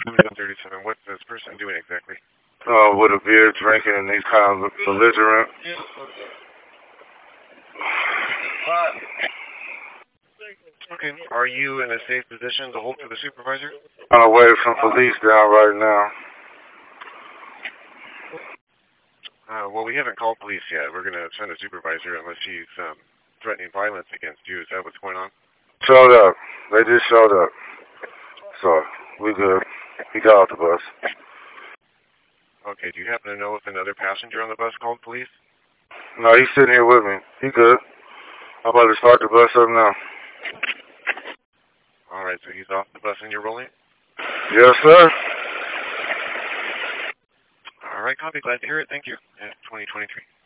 37. What's this person doing exactly? With a beer, drinking, and he's kind of belligerent. Okay. Are you in a safe position to hold for the supervisor? On the way from police down right now. Well, we haven't called police yet. We're going to send a supervisor unless he's threatening violence against you. Is that what's going on? Showed up. They just showed up. So, we good. He got off the bus. Okay, do you happen to know if another passenger on the bus called police? No, he's sitting here with me. He good. I'm about to start the bus up now. Alright, so he's off the bus and you're rolling? Yes, sir. Alright, copy. Glad to hear it. Thank you. 2023.